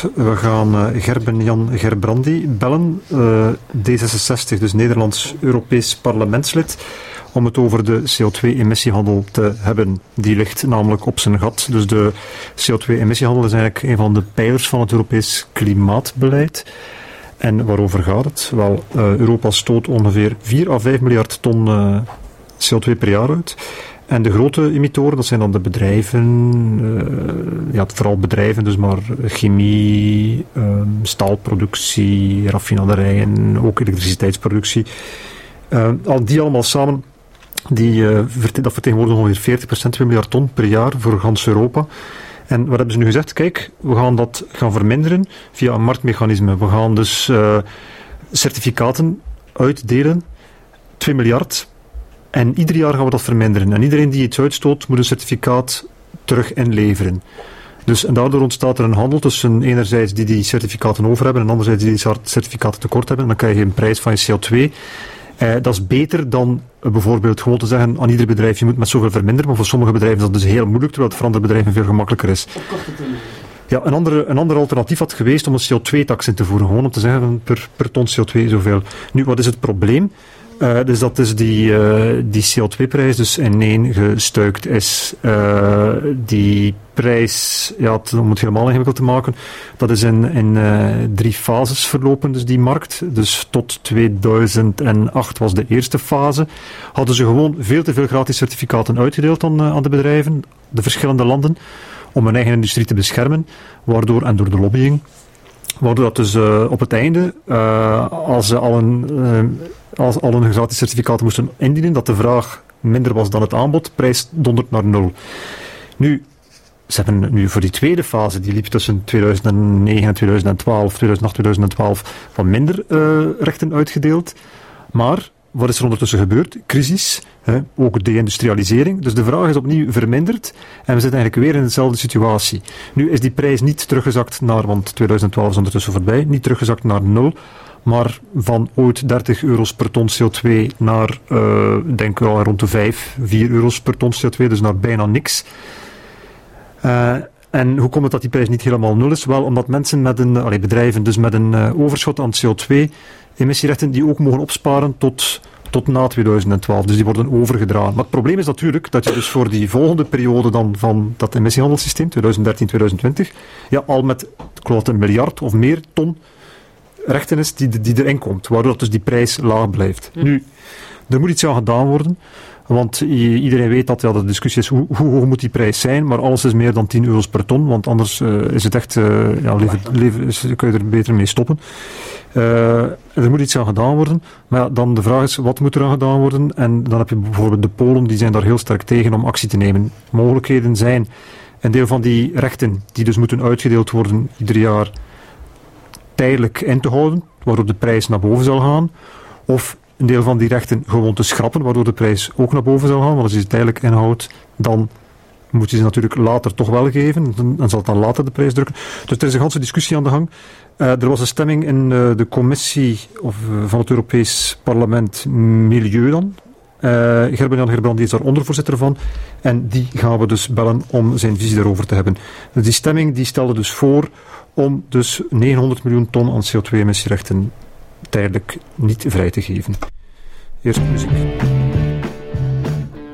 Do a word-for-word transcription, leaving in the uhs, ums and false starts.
We gaan uh, Gerben-Jan Gerbrandy bellen, uh, D zesenzestig, dus Nederlands Europees parlementslid, om het over de C O twee emissiehandel te hebben. Die ligt namelijk op zijn gat. Dus de C O twee emissiehandel is eigenlijk een van de pijlers van het Europees klimaatbeleid. En waarover gaat het? Wel, uh, Europa stoot ongeveer vier à vijf miljard ton uh, C O twee per jaar uit. En de grote emittoren, dat zijn dan de bedrijven, uh, ja, vooral bedrijven, dus maar chemie, um, staalproductie, raffinaderijen, ook elektriciteitsproductie. Uh, al die allemaal samen, die, uh, dat vertegenwoordigen ongeveer veertig procent, twee miljard ton per jaar voor gans Europa. En wat hebben ze nu gezegd? Kijk, we gaan dat gaan verminderen via een marktmechanisme. We gaan dus uh, certificaten uitdelen, twee miljard. En ieder jaar gaan we dat verminderen. En iedereen die iets uitstoot, moet een certificaat terug inleveren. Dus, en daardoor ontstaat er een handel tussen enerzijds die die certificaten over hebben en anderzijds die die certificaten tekort hebben. En dan krijg je een prijs van je C O twee. Eh, dat is beter dan uh, bijvoorbeeld gewoon te zeggen aan ieder bedrijf, je moet met zoveel verminderen. Maar voor sommige bedrijven is dat dus heel moeilijk, terwijl het voor andere bedrijven veel gemakkelijker is. Ja, een, andere, een ander alternatief had geweest om een C O twee tax in te voeren. Gewoon om te zeggen per, per ton C O twee zoveel. Nu, wat is het probleem? Uh, dus dat is die, uh, die C O twee prijs dus ineen gestuikt is. Uh, die prijs, ja, het, om het helemaal ingewikkeld te maken, dat is in, in uh, drie fases verlopen, dus die markt. Dus tot tweeduizend acht was de eerste fase. Hadden ze gewoon veel te veel gratis certificaten uitgedeeld aan, uh, aan de bedrijven, de verschillende landen, om hun eigen industrie te beschermen, waardoor, en door de lobbying, waardoor dat dus uh, op het einde, uh, als ze al een, uh, als al een gratis certificaten moesten indienen, dat de vraag minder was dan het aanbod, prijs dondert naar nul. Nu, ze hebben nu voor die tweede fase, die liep tussen tweeduizend negen en tweeduizend twaalf, tweeduizend acht, tweeduizend twaalf, wat minder uh, rechten uitgedeeld. Maar wat is er ondertussen gebeurd? Crisis, hè, ook deindustrialisering. Dus de vraag is opnieuw verminderd en we zitten eigenlijk weer in dezelfde situatie. Nu is die prijs niet teruggezakt naar, want tweeduizend twaalf is ondertussen voorbij, niet teruggezakt naar nul, maar van ooit dertig euro's per ton C O twee naar, uh, denk ik wel, rond de vijf, vier euro's per ton C O twee, dus naar bijna niks. Uh, en hoe komt het dat die prijs niet helemaal nul is? Wel, omdat mensen met een, allee, bedrijven dus met een uh, overschot aan C O twee emissierechten die ook mogen opsparen tot, tot na tweeduizend twaalf. Dus die worden overgedragen. Maar het probleem is natuurlijk dat je dus voor die volgende periode dan van dat emissiehandelssysteem, tweeduizend dertien tot tweeduizend twintig, ja, al met, ik geloof dat een miljard of meer ton rechten is die, die erin komt, waardoor dat dus die prijs laag blijft. Hm. Nu, er moet iets aan gedaan worden, want iedereen weet dat ja, de discussie is hoe, hoe hoog moet die prijs zijn, maar alles is meer dan tien euro's per ton, want anders uh, is het echt, uh, ja, leven, leven, is, kun je er beter mee stoppen. Uh, er moet iets aan gedaan worden, maar ja, dan de vraag is, wat moet er aan gedaan worden? En dan heb je bijvoorbeeld de Polen, die zijn daar heel sterk tegen om actie te nemen. Mogelijkheden zijn een deel van die rechten, die dus moeten uitgedeeld worden ieder jaar, tijdelijk in te houden, waardoor de prijs naar boven zal gaan, of een deel van die rechten gewoon te schrappen, waardoor de prijs ook naar boven zal gaan, want als je ze tijdelijk inhoudt, dan moet je ze natuurlijk later toch wel geven, en zal het dan later de prijs drukken. Dus er is een hele discussie aan de gang. Uh, er was een stemming in uh, de commissie of, uh, van het Europees Parlement Milieu dan. Uh, Gerben-Jan Gerbrandy is daar ondervoorzitter van, en die gaan we dus bellen om zijn visie daarover te hebben. Dus die stemming die stelde dus voor om dus negenhonderd miljoen ton aan C O twee emissierechten tijdelijk niet vrij te geven. Eerst muziek.